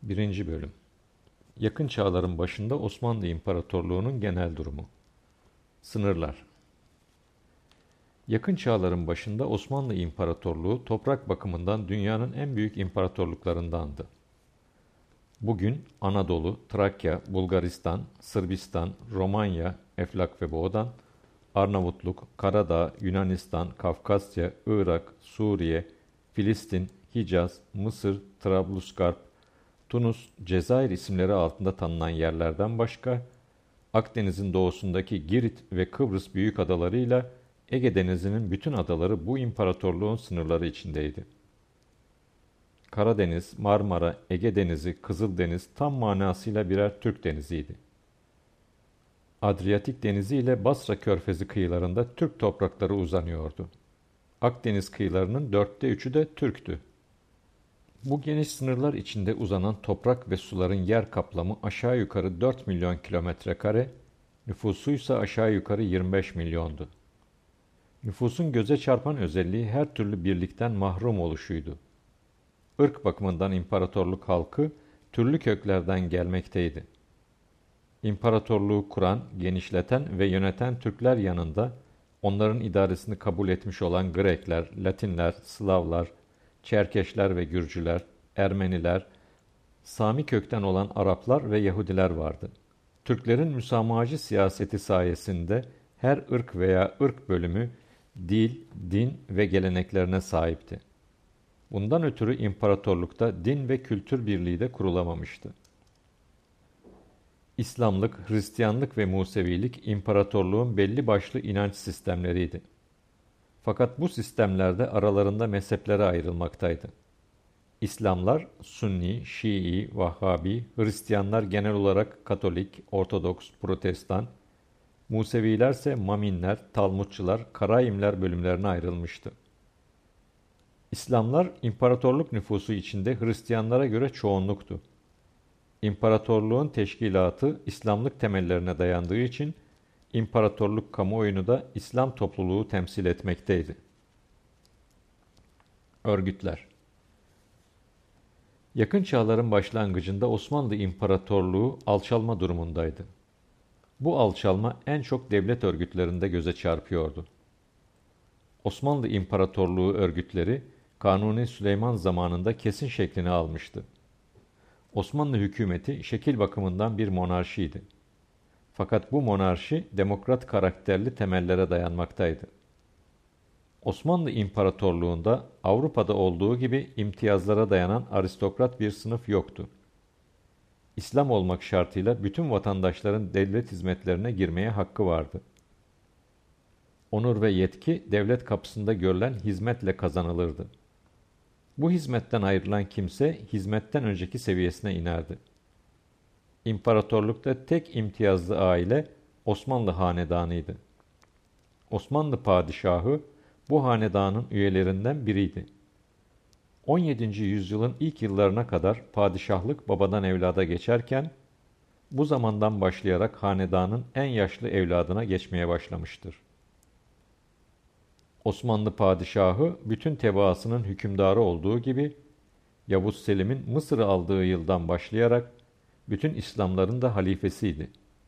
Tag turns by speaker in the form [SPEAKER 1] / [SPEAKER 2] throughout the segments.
[SPEAKER 1] 1. Bölüm. Yakın çağların başında Osmanlı İmparatorluğu'nun genel durumu. Sınırlar. Yakın çağların başında Osmanlı İmparatorluğu toprak bakımından dünyanın en büyük imparatorluklarındandı. Bugün Anadolu, Trakya, Bulgaristan, Sırbistan, Romanya, Eflak ve Boğdan, Arnavutluk, Karadağ, Yunanistan, Kafkasya, Irak, Suriye, Filistin, Hicaz, Mısır, Trablusgarp, Tunus, Cezayir isimleri altında tanınan yerlerden başka, Akdeniz'in doğusundaki Girit ve Kıbrıs büyük adalarıyla Ege Denizi'nin bütün adaları bu imparatorluğun sınırları içindeydi. Karadeniz, Marmara, Ege Denizi, Kızıldeniz tam manasıyla birer Türk deniziydi. Adriyatik Denizi ile Basra Körfezi kıyılarında Türk toprakları uzanıyordu. Akdeniz kıyılarının 3'ü de Türktü. Bu geniş sınırlar içinde uzanan toprak ve suların yer kaplamı aşağı yukarı 4 milyon kilometre kare, nüfusuysa aşağı yukarı 25 milyondu. Nüfusun göze çarpan özelliği her türlü birlikten mahrum oluşuydu. Irk bakımından imparatorluk halkı türlü köklerden gelmekteydi. İmparatorluğu kuran, genişleten ve yöneten Türkler yanında onların idaresini kabul etmiş olan Grekler, Latinler, Slavlar, Çerkeşler ve Gürcüler, Ermeniler, Sami kökten olan Araplar ve Yahudiler vardı. Türklerin müsamahacı siyaseti sayesinde her ırk veya ırk bölümü dil, din ve geleneklerine sahipti. Bundan ötürü imparatorlukta din ve kültür birliği de kurulamamıştı. İslamlık, Hristiyanlık ve Musevilik imparatorluğun belli başlı inanç sistemleriydi. Fakat bu sistemlerde aralarında mezheplere ayrılmaktaydı. İslamlar Sunni, Şii, Vahhabi, Hristiyanlar genel olarak Katolik, Ortodoks, Protestan, Museviler ise Maminler, Talmudçular, Karaimler bölümlerine ayrılmıştı. İslamlar imparatorluk nüfusu içinde Hristiyanlara göre çoğunluktu. İmparatorluğun teşkilatı İslamlık temellerine dayandığı için imparatorluk kamuoyunu da İslam topluluğu temsil etmekteydi. Örgütler. Yakın çağların başlangıcında Osmanlı İmparatorluğu alçalma durumundaydı. Bu alçalma en çok devlet örgütlerinde göze çarpıyordu. Osmanlı İmparatorluğu örgütleri Kanuni Süleyman zamanında kesin şeklini almıştı. Osmanlı hükümeti şekil bakımından bir monarşiydi. Fakat bu monarşi demokrat karakterli temellere dayanmaktaydı. Osmanlı İmparatorluğu'nda Avrupa'da olduğu gibi imtiyazlara dayanan aristokrat bir sınıf yoktu. İslam olmak şartıyla bütün vatandaşların devlet hizmetlerine girmeye hakkı vardı. Onur ve yetki devlet kapısında görülen hizmetle kazanılırdı. Bu hizmetten ayrılan kimse hizmetten önceki seviyesine inerdi. İmparatorlukta tek imtiyazlı aile Osmanlı hanedanıydı. Osmanlı padişahı bu hanedanın üyelerinden biriydi. 17. yüzyılın ilk yıllarına kadar padişahlık babadan evlada geçerken, bu zamandan başlayarak hanedanın en yaşlı evladına geçmeye başlamıştır. Osmanlı padişahı bütün tebaasının hükümdarı olduğu gibi, Yavuz Selim'in Mısır'ı aldığı yıldan başlayarak bütün İslamların da halifesiydi.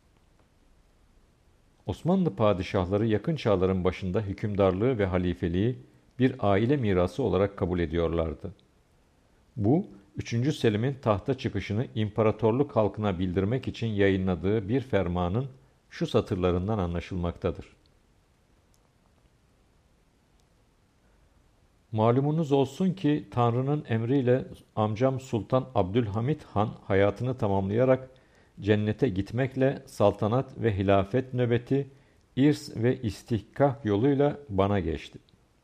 [SPEAKER 1] Osmanlı padişahları yakın çağların başında hükümdarlığı ve halifeliği bir aile mirası olarak kabul ediyorlardı. Bu, 3. Selim'in tahta çıkışını imparatorluk halkına bildirmek için yayınladığı bir fermanın şu satırlarından anlaşılmaktadır. Malumunuz olsun ki Tanrı'nın emriyle amcam Sultan Abdülhamit Han hayatını tamamlayarak cennete gitmekle saltanat ve hilafet nöbeti irs ve istihkak yoluyla bana geçti.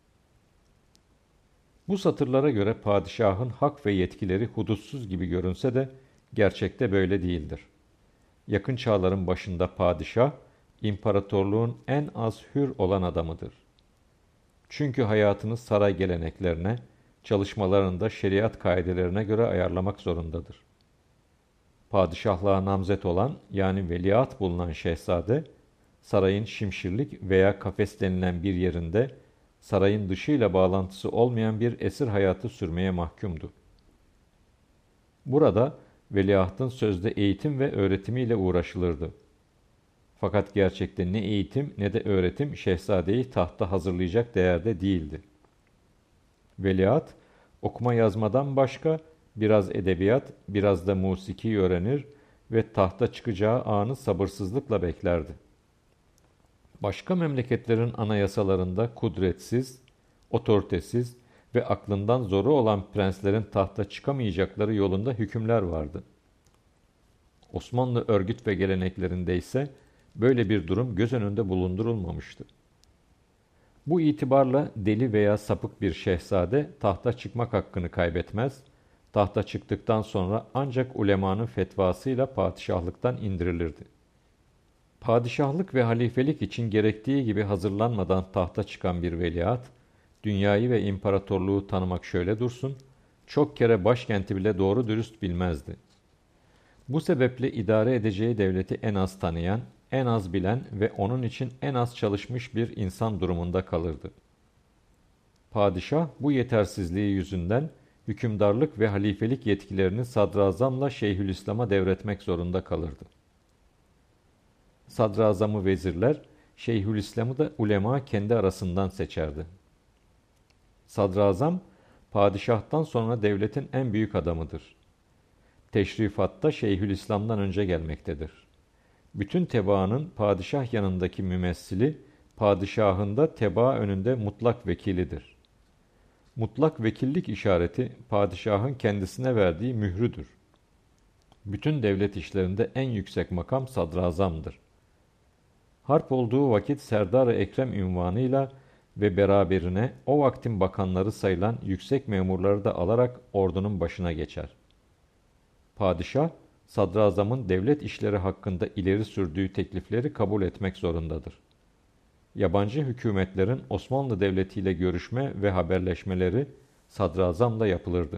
[SPEAKER 1] Bu satırlara göre padişahın hak ve yetkileri hudutsuz gibi görünse de gerçekte böyle değildir. Yakın çağların başında padişah, imparatorluğun en az hür olan adamıdır. Çünkü hayatını saray geleneklerine, çalışmalarını da şeriat kaidelerine göre ayarlamak zorundadır. Padişahlığa namzet olan yani veliaht bulunan şehzade, sarayın şimşirlik veya kafes denilen bir yerinde sarayın dışıyla bağlantısı olmayan bir esir hayatı sürmeye mahkumdu. Burada veliahtın sözde eğitim ve öğretimiyle uğraşılırdı. Fakat gerçekte ne eğitim ne de öğretim şehzadeyi tahta hazırlayacak değerde değildi. Veliaht, okuma yazmadan başka biraz edebiyat, biraz da musiki öğrenir ve tahta çıkacağı anı sabırsızlıkla beklerdi. Başka memleketlerin anayasalarında kudretsiz, otoritesiz ve aklından zoru olan prenslerin tahta çıkamayacakları yolunda hükümler vardı. Osmanlı örgüt ve geleneklerinde ise böyle bir durum göz önünde bulundurulmamıştı. Bu itibarla deli veya sapık bir şehzade tahta çıkmak hakkını kaybetmez, tahta çıktıktan sonra ancak ulemanın fetvasıyla padişahlıktan indirilirdi. Padişahlık ve halifelik için gerektiği gibi hazırlanmadan tahta çıkan bir veliaht, dünyayı ve imparatorluğu tanımak şöyle dursun, çok kere başkenti bile doğru dürüst bilmezdi. Bu sebeple idare edeceği devleti en az tanıyan, en az bilen ve onun için en az çalışmış bir insan durumunda kalırdı. Padişah bu yetersizliği yüzünden hükümdarlık ve halifelik yetkilerini sadrazamla Şeyhülislam'a devretmek zorunda kalırdı. Sadrazamı vezirler, Şeyhülislam'ı da ulema kendi arasından seçerdi. Sadrazam, padişahtan sonra devletin en büyük adamıdır. Teşrifatta Şeyhülislam'dan önce gelmektedir. Bütün tebaanın padişah yanındaki mümessili, padişahın da tebaa önünde mutlak vekilidir. Mutlak vekillik işareti, padişahın kendisine verdiği mührüdür. Bütün devlet işlerinde en yüksek makam sadrazamdır. Harp olduğu vakit Serdar-ı Ekrem ünvanıyla ve beraberine o vaktin bakanları sayılan yüksek memurları da alarak ordunun başına geçer. Padişah, sadrazamın devlet işleri hakkında ileri sürdüğü teklifleri kabul etmek zorundadır. Yabancı hükümetlerin Osmanlı Devleti ile görüşme ve haberleşmeleri sadrazamla yapılırdı.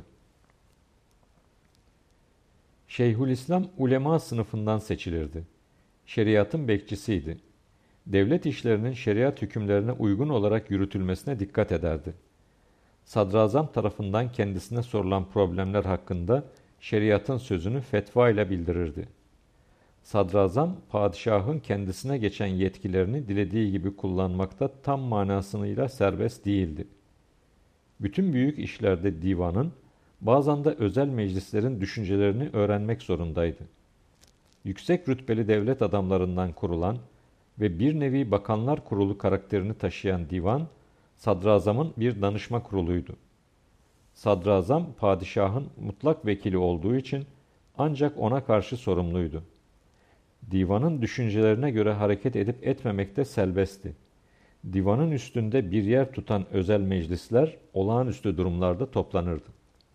[SPEAKER 1] Şeyhülislam ulema sınıfından seçilirdi. Şeriatın bekçisiydi. Devlet işlerinin şeriat hükümlerine uygun olarak yürütülmesine dikkat ederdi. Sadrazam tarafından kendisine sorulan problemler hakkında şeriatın sözünü fetva ile bildirirdi. Sadrazam, padişahın kendisine geçen yetkilerini dilediği gibi kullanmakta tam manasıyla serbest değildi. Bütün büyük işlerde divanın, bazen de özel meclislerin düşüncelerini öğrenmek zorundaydı. Yüksek rütbeli devlet adamlarından kurulan ve bir nevi bakanlar kurulu karakterini taşıyan divan, sadrazamın bir danışma kuruluydu. Sadrazam, padişahın mutlak vekili olduğu için ancak ona karşı sorumluydu. Divanın düşüncelerine göre hareket edip etmemekte serbestti. Divanın üstünde bir yer tutan özel meclisler olağanüstü durumlarda toplanırdı.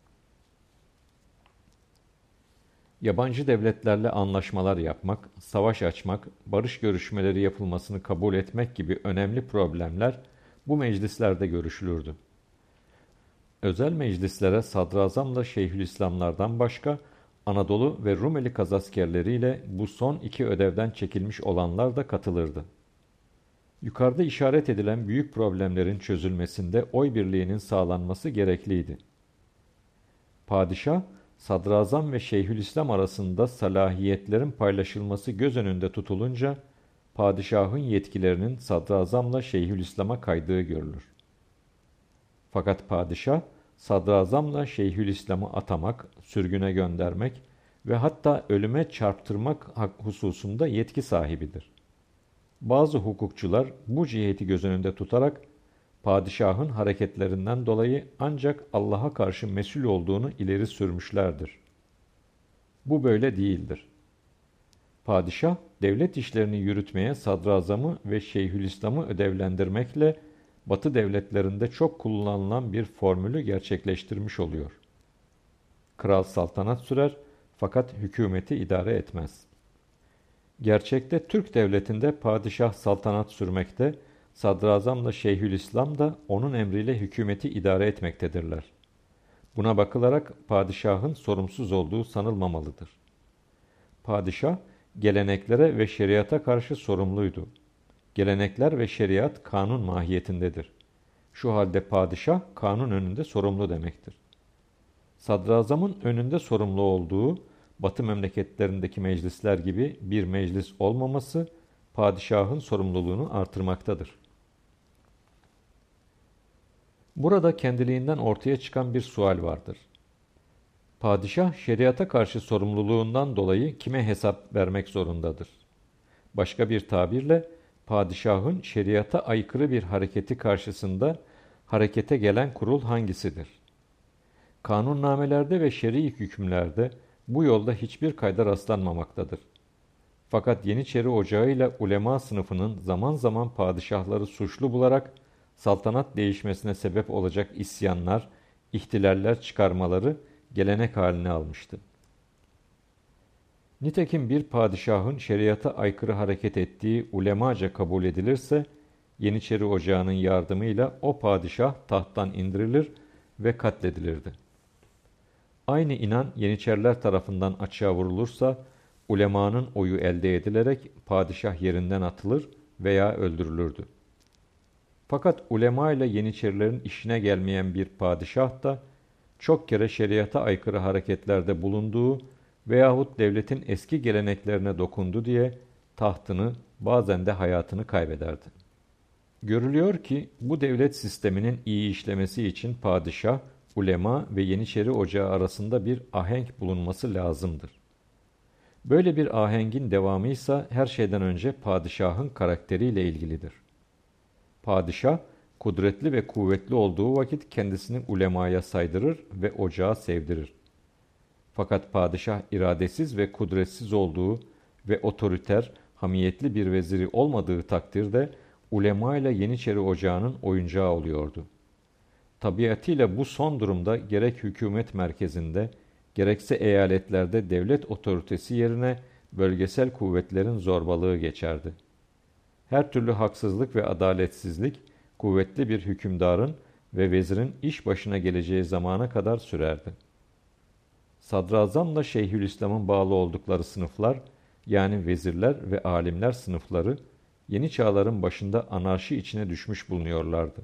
[SPEAKER 1] Yabancı devletlerle anlaşmalar yapmak, savaş açmak, barış görüşmeleri yapılmasını kabul etmek gibi önemli problemler bu meclislerde görüşülürdü. Özel meclislere sadrazamla Şeyhülislamlardan başka Anadolu ve Rumeli kazaskerleriyle bu son iki ödevden çekilmiş olanlar da katılırdı. Yukarıda işaret edilen büyük problemlerin çözülmesinde oy birliğinin sağlanması gerekliydi. Padişah, sadrazam ve Şeyhülislam arasında salahiyetlerin paylaşılması göz önünde tutulunca, padişahın yetkilerinin sadrazamla Şeyhülislam'a kaydığı görülür. Fakat padişah, sadrazamla Şeyhülislam'ı atamak, sürgüne göndermek ve hatta ölüme çarptırmak hususunda yetki sahibidir. Bazı hukukçular bu ciheti göz önünde tutarak, padişahın hareketlerinden dolayı ancak Allah'a karşı mesul olduğunu ileri sürmüşlerdir. Bu böyle değildir. Padişah, devlet işlerini yürütmeye sadrazamı ve Şeyhülislam'ı ödevlendirmekle Batı devletlerinde çok kullanılan bir formülü gerçekleştirmiş oluyor. Kral saltanat sürer fakat hükümeti idare etmez. Gerçekte Türk devletinde padişah saltanat sürmekte, sadrazamla Şeyhülislam da onun emriyle hükümeti idare etmektedirler. Buna bakılarak padişahın sorumsuz olduğu sanılmamalıdır. Padişah, geleneklere ve şeriata karşı sorumluydu. Gelenekler ve şeriat kanun mahiyetindedir. Şu halde padişah kanun önünde sorumlu demektir. Sadrazamın önünde sorumlu olduğu, Batı memleketlerindeki meclisler gibi bir meclis olmaması, padişahın sorumluluğunu artırmaktadır. Burada kendiliğinden ortaya çıkan bir sual vardır. Padişah şeriata karşı sorumluluğundan dolayı kime hesap vermek zorundadır? Başka bir tabirle, padişahın şeriata aykırı bir hareketi karşısında harekete gelen kurul hangisidir? Kanunnamelerde ve şer'i hükümlerde bu yolda hiçbir kayda rastlanmamaktadır. Fakat Yeniçeri Ocağı ile ulema sınıfının zaman zaman padişahları suçlu bularak saltanat değişmesine sebep olacak isyanlar, ihtilaller çıkarmaları gelenek haline almıştı. Nitekim bir padişahın şeriata aykırı hareket ettiği ulemaca kabul edilirse, Yeniçeri Ocağı'nın yardımıyla o padişah tahttan indirilir ve katledilirdi. Aynı inan Yeniçeriler tarafından açığa vurulursa, ulemanın oyu elde edilerek padişah yerinden atılır veya öldürülürdü. Fakat ulema ile Yeniçerilerin işine gelmeyen bir padişah da, çok kere şeriata aykırı hareketlerde bulunduğu veyahut devletin eski geleneklerine dokundu diye tahtını, bazen de hayatını kaybederdi. Görülüyor ki bu devlet sisteminin iyi işlemesi için padişah, ulema ve Yeniçeri Ocağı arasında bir ahenk bulunması lazımdır. Böyle bir ahengin devamı ise her şeyden önce padişahın karakteriyle ilgilidir. Padişah, kudretli ve kuvvetli olduğu vakit kendisini ulemaya saydırır ve ocağı sevdirir. Fakat padişah iradesiz ve kudretsiz olduğu ve otoriter, hamiyetli bir veziri olmadığı takdirde ulema ile Yeniçeri Ocağı'nın oyuncağı oluyordu. Tabiatıyla bu son durumda gerek hükümet merkezinde, gerekse eyaletlerde devlet otoritesi yerine bölgesel kuvvetlerin zorbalığı geçerdi. Her türlü haksızlık ve adaletsizlik, kuvvetli bir hükümdarın ve vezirin iş başına geleceği zamana kadar sürerdi. Sadrazamla Şeyhülislam'ın bağlı oldukları sınıflar, yani vezirler ve alimler sınıfları, yeni çağların başında anarşi içine düşmüş bulunuyorlardı.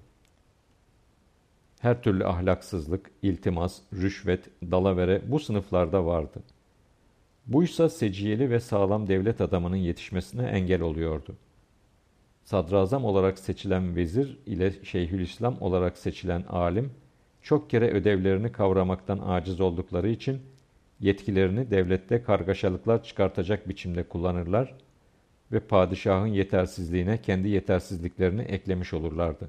[SPEAKER 1] Her türlü ahlaksızlık, iltimas, rüşvet, dalavere bu sınıflarda vardı. Buysa seciyeli ve sağlam devlet adamının yetişmesine engel oluyordu. Sadrazam olarak seçilen vezir ile Şeyhülislam olarak seçilen alim, çok kere ödevlerini kavramaktan aciz oldukları için yetkilerini devlette kargaşalıklar çıkartacak biçimde kullanırlar ve padişahın yetersizliğine kendi yetersizliklerini eklemiş olurlardı.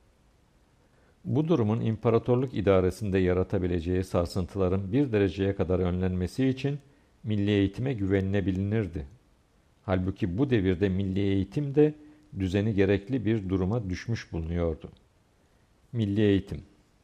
[SPEAKER 1] Bu durumun imparatorluk idaresinde yaratabileceği sarsıntıların bir dereceye kadar önlenmesi için milli eğitime güvenilebilinirdi. Halbuki bu devirde milli eğitim de düzeni gerekli bir duruma düşmüş bulunuyordu. Milli eğitim.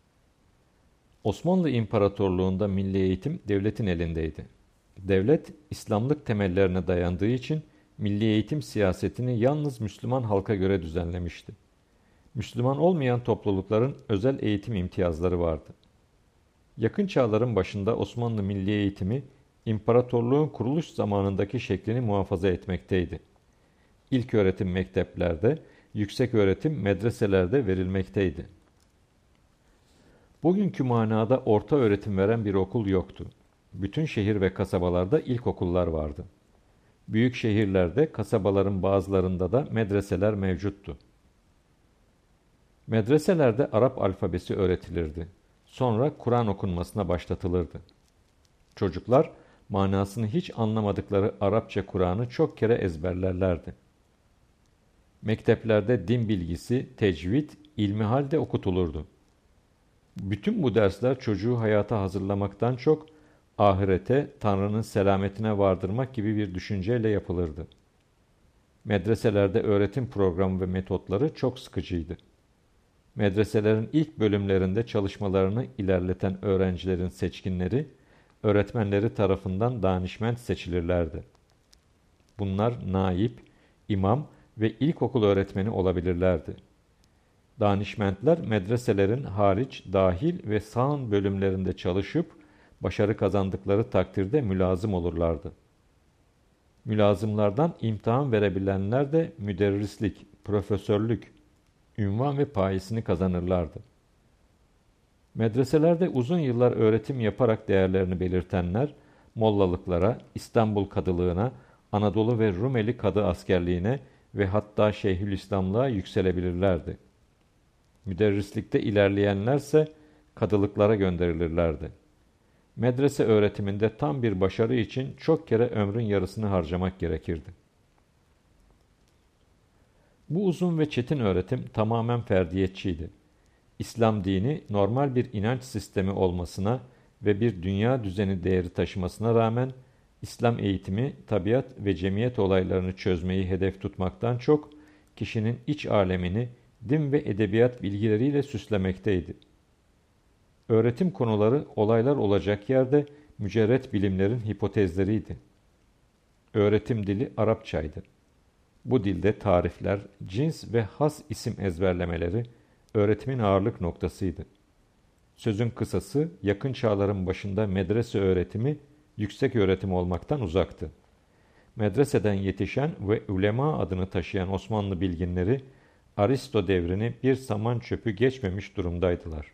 [SPEAKER 1] Osmanlı İmparatorluğu'nda milli eğitim devletin elindeydi. Devlet, İslamlık temellerine dayandığı için milli eğitim siyasetini yalnız Müslüman halka göre düzenlemişti. Müslüman olmayan toplulukların özel eğitim imtiyazları vardı. Yakın çağların başında Osmanlı milli eğitimi, imparatorluğun kuruluş zamanındaki şeklini muhafaza etmekteydi. İlköğretim mekteplerde, yükseköğretim medreselerde verilmekteydi. Bugünkü manada orta öğretim veren bir okul yoktu. Bütün şehir ve kasabalarda ilkokullar vardı. Büyük şehirlerde, kasabaların bazılarında da medreseler mevcuttu. Medreselerde Arap alfabesi öğretilirdi. Sonra Kur'an okunmasına başlatılırdı. Çocuklar, manasını hiç anlamadıkları Arapça Kur'an'ı çok kere ezberlerlerdi. Mekteplerde din bilgisi, tecvid, ilmihal de okutulurdu. Bütün bu dersler çocuğu hayata hazırlamaktan çok, ahirete, Tanrı'nın selametine vardırmak gibi bir düşünceyle yapılırdı. Medreselerde öğretim programı ve metotları çok sıkıcıydı. Medreselerin ilk bölümlerinde çalışmalarını ilerleten öğrencilerin seçkinleri, öğretmenleri tarafından danişment seçilirlerdi. Bunlar naip, imam ve ilkokul öğretmeni olabilirlerdi. Danişmentler medreselerin hariç, dahil ve sağın bölümlerinde çalışıp başarı kazandıkları takdirde mülazım olurlardı. Mülazımlardan imtihan verebilenler de müderrislik, profesörlük, ünvan ve payesini kazanırlardı. Medreselerde uzun yıllar öğretim yaparak değerlerini belirtenler, mollalıklara, İstanbul kadılığına, Anadolu ve Rumeli kadı askerliğine ve hatta Şeyhülislamlığa yükselebilirlerdi. Müderrislikte ilerleyenlerse kadılıklara gönderilirlerdi. Medrese öğretiminde tam bir başarı için çok kere ömrün yarısını harcamak gerekirdi. Bu uzun ve çetin öğretim tamamen ferdiyetçiydi. İslam dini normal bir inanç sistemi olmasına ve bir dünya düzeni değeri taşımasına rağmen İslam eğitimi tabiat ve cemiyet olaylarını çözmeyi hedef tutmaktan çok kişinin iç alemini din ve edebiyat bilgileriyle süslemekteydi. Öğretim konuları olaylar olacak yerde mücerret bilimlerin hipotezleriydi. Öğretim dili Arapçaydı. Bu dilde tarifler, cins ve has isim ezberlemeleri öğretimin ağırlık noktasıydı. Sözün kısası yakın çağların başında medrese öğretimi yüksek öğretim olmaktan uzaktı. Medreseden yetişen ve ulema adını taşıyan Osmanlı bilginleri Aristo devrini bir saman çöpü geçmemiş durumdaydılar.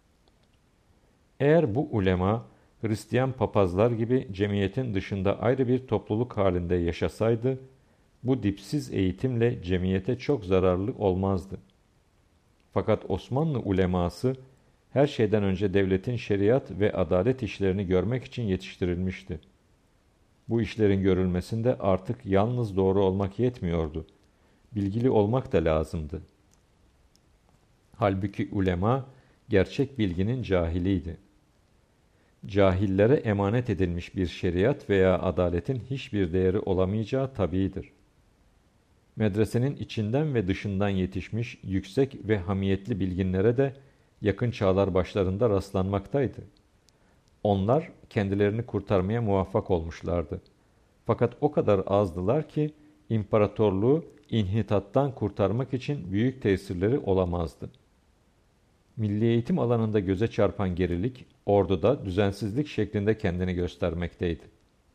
[SPEAKER 1] Eğer bu ulema Hristiyan papazlar gibi cemiyetin dışında ayrı bir topluluk halinde yaşasaydı, bu dipsiz eğitimle cemiyete çok zararlı olmazdı. Fakat Osmanlı uleması her şeyden önce devletin şeriat ve adalet işlerini görmek için yetiştirilmişti. Bu işlerin görülmesinde artık yalnız doğru olmak yetmiyordu. Bilgili olmak da lazımdı. Halbuki ulema gerçek bilginin cahiliydi. Cahillere emanet edilmiş bir şeriat veya adaletin hiçbir değeri olamayacağı tabiidir. Medresenin içinden ve dışından yetişmiş yüksek ve hamiyetli bilginlere de yakın çağlar başlarında rastlanmaktaydı. Onlar kendilerini kurtarmaya muvaffak olmuşlardı. Fakat o kadar azdılar ki imparatorluğu inhitattan kurtarmak için büyük tesirleri olamazdı. Milli eğitim alanında göze çarpan gerilik, orduda düzensizlik şeklinde kendini göstermekteydi.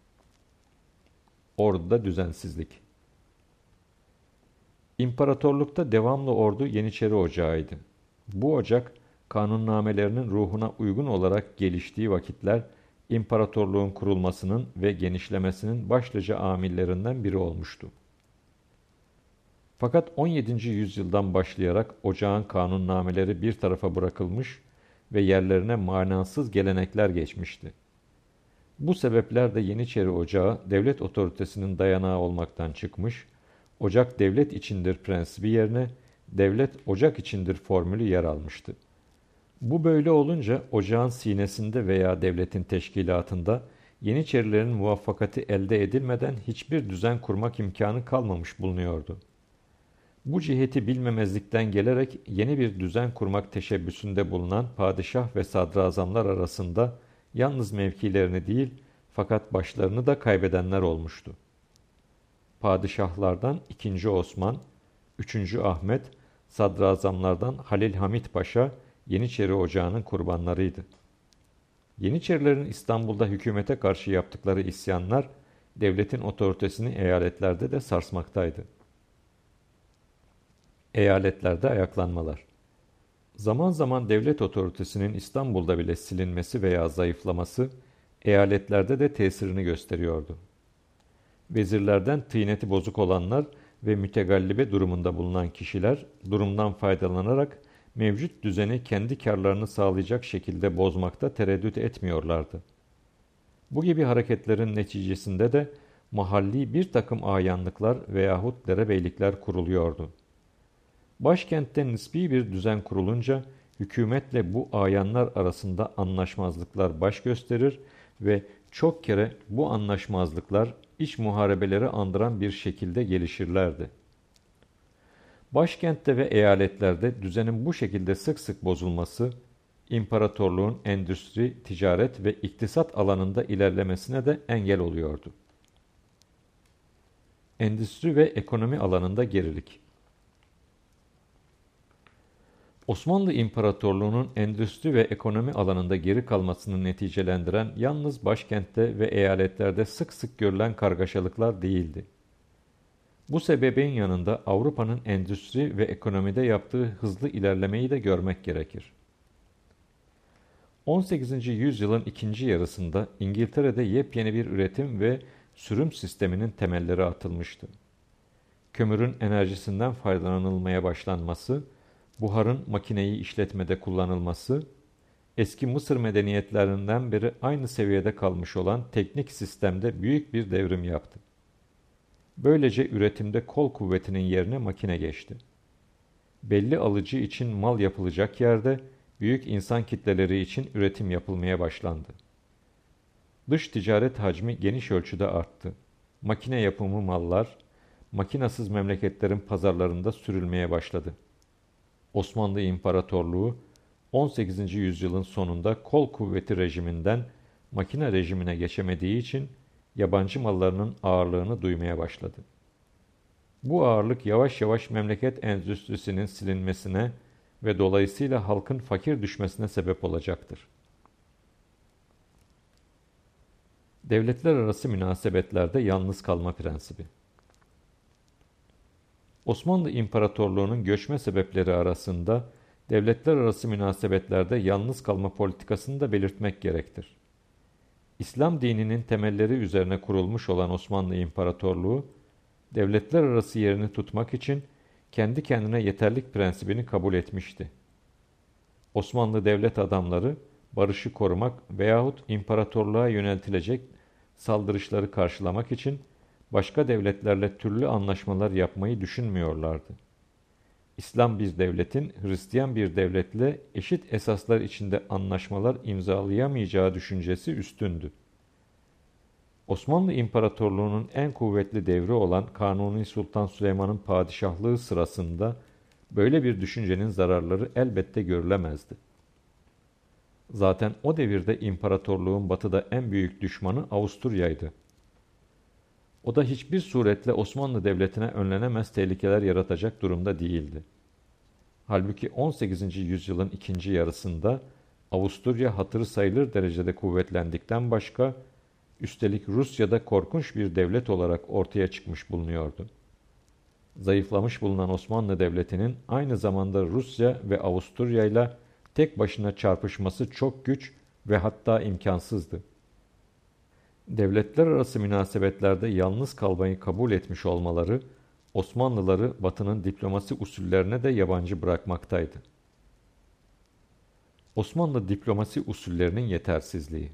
[SPEAKER 1] Orduda düzensizlik. İmparatorlukta devamlı ordu Yeniçeri Ocağı'ydı. Bu ocak, kanunnamelerinin ruhuna uygun olarak geliştiği vakitler, imparatorluğun kurulmasının ve genişlemesinin başlıca amillerinden biri olmuştu. Fakat 17. yüzyıldan başlayarak ocağın kanunnameleri bir tarafa bırakılmış ve yerlerine manasız gelenekler geçmişti. Bu sebeplerle Yeniçeri Ocağı devlet otoritesinin dayanağı olmaktan çıkmış, ocak devlet içindir prensibi yerine devlet ocak içindir formülü yer almıştı. Bu böyle olunca ocağın sinesinde veya devletin teşkilatında Yeniçerilerin muvaffakati elde edilmeden hiçbir düzen kurmak imkanı kalmamış bulunuyordu. Bu ciheti bilmemezlikten gelerek yeni bir düzen kurmak teşebbüsünde bulunan padişah ve sadrazamlar arasında yalnız mevkilerini değil fakat başlarını da kaybedenler olmuştu. Padişahlardan 2. Osman, 3. Ahmet, sadrazamlardan Halil Hamit Paşa Yeniçeri Ocağı'nın kurbanlarıydı. Yeniçerilerin İstanbul'da hükümete karşı yaptıkları isyanlar devletin otoritesini eyaletlerde de sarsmaktaydı. Eyaletlerde ayaklanmalar. Zaman zaman devlet otoritesinin İstanbul'da bile silinmesi veya zayıflaması, eyaletlerde de tesirini gösteriyordu. Vezirlerden tıyneti bozuk olanlar ve mütegallibe durumunda bulunan kişiler, durumdan faydalanarak mevcut düzeni kendi karlarını sağlayacak şekilde bozmakta tereddüt etmiyorlardı. Bu gibi hareketlerin neticesinde de mahalli bir takım ayanlıklar veyahut derebeylikler kuruluyordu. Başkentte nispi bir düzen kurulunca hükümetle bu ayanlar arasında anlaşmazlıklar baş gösterir ve çok kere bu anlaşmazlıklar iç muharebeleri andıran bir şekilde gelişirlerdi. Başkentte ve eyaletlerde düzenin bu şekilde sık sık bozulması, imparatorluğun endüstri, ticaret ve iktisat alanında ilerlemesine de engel oluyordu. Endüstri ve ekonomi alanında gerilik. Osmanlı İmparatorluğu'nun endüstri ve ekonomi alanında geri kalmasını neticelendiren yalnız başkentte ve eyaletlerde sık sık görülen kargaşalıklar değildi. Bu sebebin yanında Avrupa'nın endüstri ve ekonomide yaptığı hızlı ilerlemeyi de görmek gerekir. 18. yüzyılın ikinci yarısında İngiltere'de yepyeni bir üretim ve sürüm sisteminin temelleri atılmıştı. Kömürün enerjisinden faydalanılmaya başlanması, buharın makineyi işletmede kullanılması, eski Mısır medeniyetlerinden beri aynı seviyede kalmış olan teknik sistemde büyük bir devrim yaptı. Böylece üretimde kol kuvvetinin yerine makine geçti. Belli alıcı için mal yapılacak yerde büyük insan kitleleri için üretim yapılmaya başlandı. Dış ticaret hacmi geniş ölçüde arttı. Makine yapımı mallar, makinasız memleketlerin pazarlarında sürülmeye başladı. Osmanlı İmparatorluğu, 18. yüzyılın sonunda kol kuvveti rejiminden makine rejimine geçemediği için yabancı mallarının ağırlığını duymaya başladı. Bu ağırlık yavaş yavaş memleket endüstrisinin silinmesine ve dolayısıyla halkın fakir düşmesine sebep olacaktır. Devletler arası münasebetlerde yalnız kalma prensibi. Osmanlı İmparatorluğu'nun göçme sebepleri arasında devletler arası münasebetlerde yalnız kalma politikasını da belirtmek gerektir. İslam dininin temelleri üzerine kurulmuş olan Osmanlı İmparatorluğu, devletler arası yerini tutmak için kendi kendine yeterlik prensibini kabul etmişti. Osmanlı devlet adamları, barışı korumak veyahut imparatorluğa yöneltilecek saldırışları karşılamak için başka devletlerle türlü anlaşmalar yapmayı düşünmüyorlardı. İslam bir devletin Hristiyan bir devletle eşit esaslar içinde anlaşmalar imzalayamayacağı düşüncesi üstündü. Osmanlı İmparatorluğu'nun en kuvvetli devri olan Kanuni Sultan Süleyman'ın padişahlığı sırasında böyle bir düşüncenin zararları elbette görülemezdi. Zaten o devirde imparatorluğun batıda en büyük düşmanı Avusturya'ydı. O da hiçbir suretle Osmanlı Devleti'ne önlenemez tehlikeler yaratacak durumda değildi. Halbuki 18. yüzyılın ikinci yarısında Avusturya hatırı sayılır derecede kuvvetlendikten başka, üstelik Rusya'da korkunç bir devlet olarak ortaya çıkmış bulunuyordu. Zayıflamış bulunan Osmanlı Devleti'nin aynı zamanda Rusya ve Avusturya ile tek başına çarpışması çok güç ve hatta imkansızdı. Devletler arası münasebetlerde yalnız kalmayı kabul etmiş olmaları, Osmanlıları Batı'nın diplomasi usullerine de yabancı bırakmaktaydı. Osmanlı diplomasi usullerinin yetersizliği.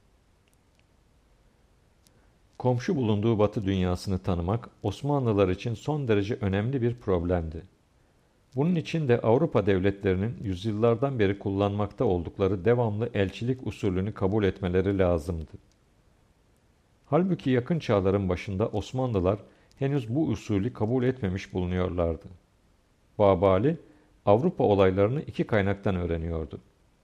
[SPEAKER 1] Komşu bulunduğu Batı dünyasını tanımak, Osmanlılar için son derece önemli bir problemdi. Bunun için de Avrupa devletlerinin yüzyıllardan beri kullanmakta oldukları devamlı elçilik usulünü kabul etmeleri lazımdı. Halbuki yakın çağların başında Osmanlılar henüz bu usulü kabul etmemiş bulunuyorlardı. Babali, Avrupa olaylarını iki kaynaktan öğreniyordu.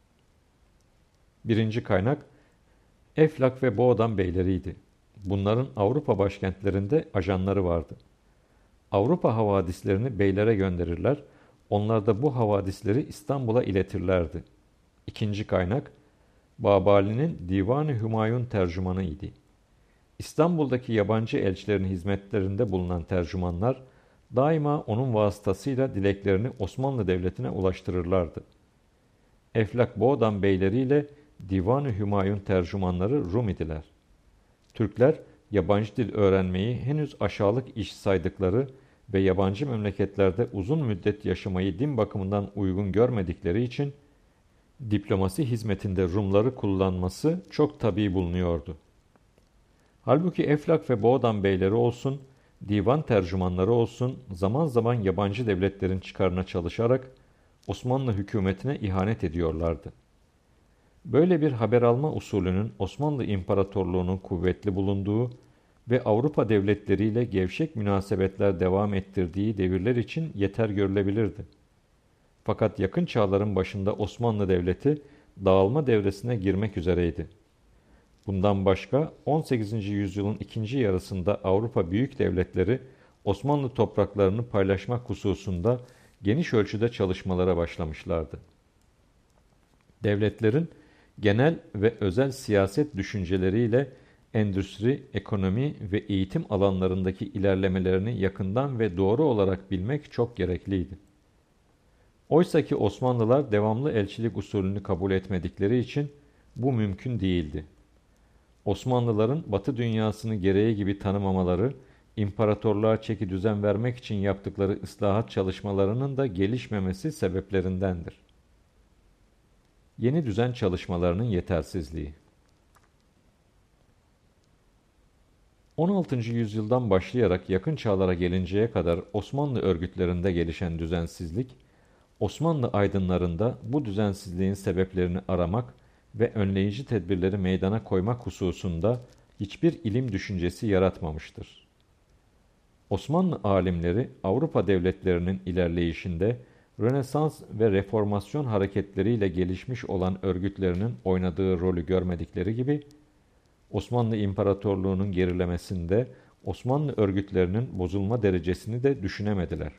[SPEAKER 1] Birinci kaynak, Eflak ve Boğdan beyleriydi. Bunların Avrupa başkentlerinde ajanları vardı. Avrupa havadislerini beylere gönderirler, onlar da bu havadisleri İstanbul'a iletirlerdi. İkinci kaynak, Babali'nin Divan-ı Hümayun tercümanı idi. İstanbul'daki yabancı elçilerin hizmetlerinde bulunan tercümanlar, daima onun vasıtasıyla dileklerini Osmanlı Devleti'ne ulaştırırlardı. Eflak Boğdan beyleriyle Divan-ı Hümayun tercümanları Rum idiler. Türkler, yabancı dil öğrenmeyi henüz aşağılık iş saydıkları ve yabancı memleketlerde uzun müddet yaşamayı din bakımından uygun görmedikleri için, diplomasi hizmetinde Rumları kullanması çok tabii bulunuyordu. Halbuki Eflak ve Boğdan beyleri olsun, divan tercümanları olsun, zaman zaman yabancı devletlerin çıkarına çalışarak Osmanlı hükümetine ihanet ediyorlardı. Böyle bir haber alma usulünün Osmanlı İmparatorluğu'nun kuvvetli bulunduğu ve Avrupa devletleriyle gevşek münasebetler devam ettirdiği devirler için yeter görülebilirdi. Fakat yakın çağların başında Osmanlı Devleti dağılma devresine girmek üzereydi. Bundan başka 18. yüzyılın ikinci yarısında Avrupa büyük devletleri Osmanlı topraklarını paylaşmak hususunda geniş ölçüde çalışmalara başlamışlardı. Devletlerin genel ve özel siyaset düşünceleriyle endüstri, ekonomi ve eğitim alanlarındaki ilerlemelerini yakından ve doğru olarak bilmek çok gerekliydi. Oysa ki Osmanlılar devamlı elçilik usulünü kabul etmedikleri için bu mümkün değildi. Osmanlıların Batı dünyasını gereği gibi tanımamaları, imparatorluğa çekidüzen vermek için yaptıkları ıslahat çalışmalarının da gelişmemesi sebeplerindendir. Yeni düzen çalışmalarının yetersizliği. 16. yüzyıldan başlayarak yakın çağlara gelinceye kadar Osmanlı örgütlerinde gelişen düzensizlik, Osmanlı aydınlarında bu düzensizliğin sebeplerini aramak ve önleyici tedbirleri meydana koymak hususunda hiçbir ilim düşüncesi yaratmamıştır. Osmanlı alimleri Avrupa devletlerinin ilerleyişinde Rönesans ve Reformasyon hareketleriyle gelişmiş olan örgütlerinin oynadığı rolü görmedikleri gibi, Osmanlı İmparatorluğu'nun gerilemesinde Osmanlı örgütlerinin bozulma derecesini de düşünemediler.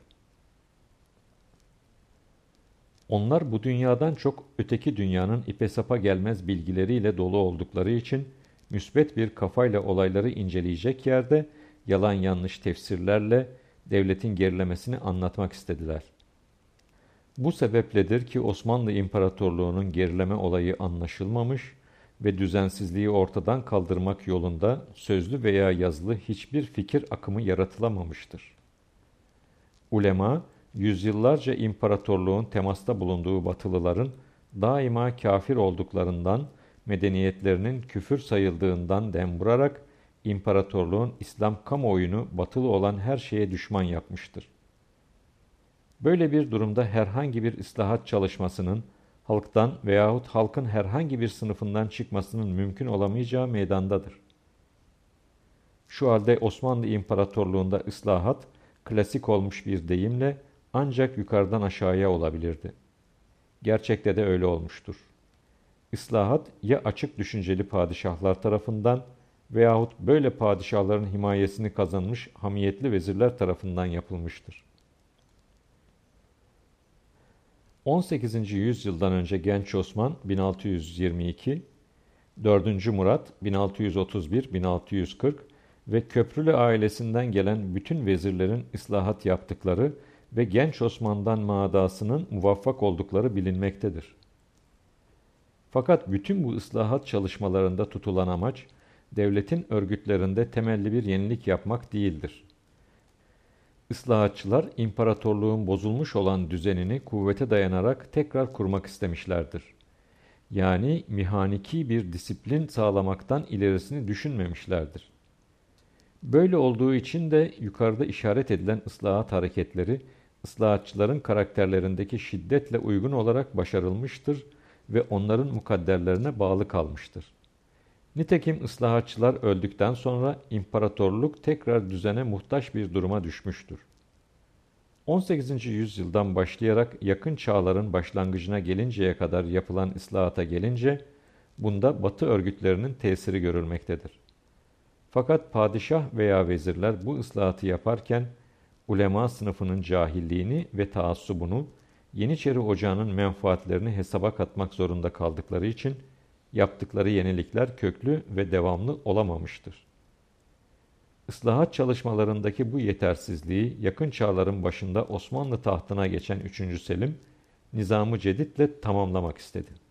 [SPEAKER 1] Onlar bu dünyadan çok öteki dünyanın ipe sapa gelmez bilgileriyle dolu oldukları için, müsbet bir kafayla olayları inceleyecek yerde yalan yanlış tefsirlerle devletin gerilemesini anlatmak istediler. Bu sebepledir ki Osmanlı İmparatorluğu'nun gerileme olayı anlaşılmamış ve düzensizliği ortadan kaldırmak yolunda sözlü veya yazılı hiçbir fikir akımı yaratılamamıştır. Ulema, yüzyıllarca imparatorluğun temasta bulunduğu Batılıların daima kafir olduklarından, medeniyetlerinin küfür sayıldığından dem vurarak, imparatorluğun İslam kamuoyunu batılı olan her şeye düşman yapmıştır. Böyle bir durumda herhangi bir ıslahat çalışmasının, halktan veyahut halkın herhangi bir sınıfından çıkmasının mümkün olamayacağı meydandadır. Şu halde Osmanlı İmparatorluğu'nda ıslahat, klasik olmuş bir deyimle ancak yukarıdan aşağıya olabilirdi. Gerçekte de öyle olmuştur. Islahat ya açık düşünceli padişahlar tarafından veyahut böyle padişahların himayesini kazanmış hamiyetli vezirler tarafından yapılmıştır. 18. yüzyıldan önce Genç Osman 1622, 4. Murat 1631-1640 ve Köprülü ailesinden gelen bütün vezirlerin ıslahat yaptıkları ve Genç Osman'dan maadasının muvaffak oldukları bilinmektedir. Fakat bütün bu ıslahat çalışmalarında tutulan amaç, devletin örgütlerinde temelli bir yenilik yapmak değildir. Islahatçılar, imparatorluğun bozulmuş olan düzenini kuvvete dayanarak tekrar kurmak istemişlerdir. Yani mihaniki bir disiplin sağlamaktan ilerisini düşünmemişlerdir. Böyle olduğu için de yukarıda işaret edilen ıslahat hareketleri, ıslahatçıların karakterlerindeki şiddetle uygun olarak başarılmıştır ve onların mukadderlerine bağlı kalmıştır. Nitekim ıslahatçılar öldükten sonra imparatorluk tekrar düzene muhtaç bir duruma düşmüştür. 18. yüzyıldan başlayarak yakın çağların başlangıcına gelinceye kadar yapılan ıslahata gelince, bunda Batı örgütlerinin tesiri görülmektedir. Fakat padişah veya vezirler bu ıslahatı yaparken, ulema sınıfının cahilliğini ve taassubunu, Yeniçeri Ocağı'nın menfaatlerini hesaba katmak zorunda kaldıkları için, yaptıkları yenilikler köklü ve devamlı olamamıştır. Islahat çalışmalarındaki bu yetersizliği yakın çağların başında Osmanlı tahtına geçen 3. Selim, Nizam-ı Cedid'le tamamlamak istedi.